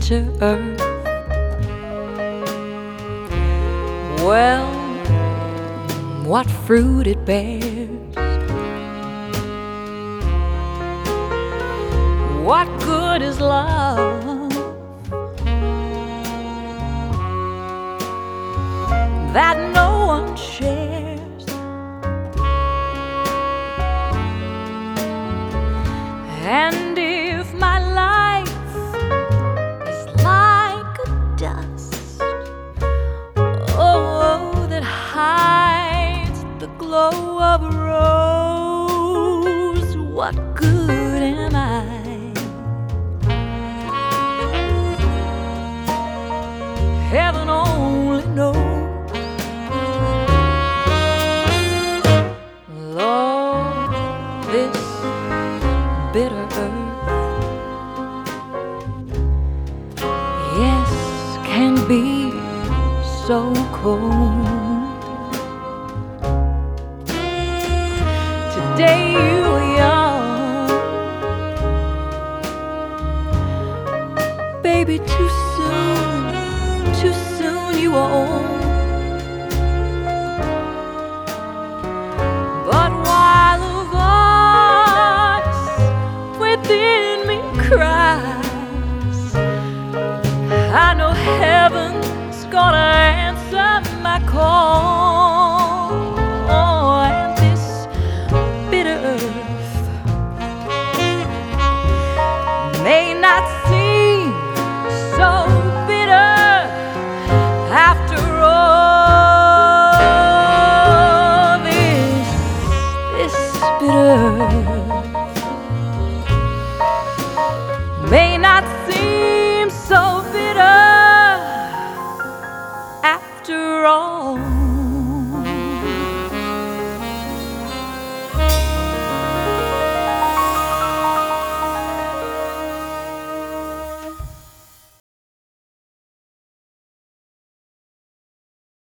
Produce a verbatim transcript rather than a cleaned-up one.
bitter earth. Well, what fruit it bears, what good is love that no one shares? And if my life is like a dust, oh, that hides the glow of a rose, what good am I? Heaven only knows. Lord, this bitter earth, yes, can be so cold. Today you are young, baby, too soon, too soon you are old. But while a voice within me cries, I know heaven's gonna answer my call. Oh, and this bitter earth may not seem so bitter after all. This, this bitter earth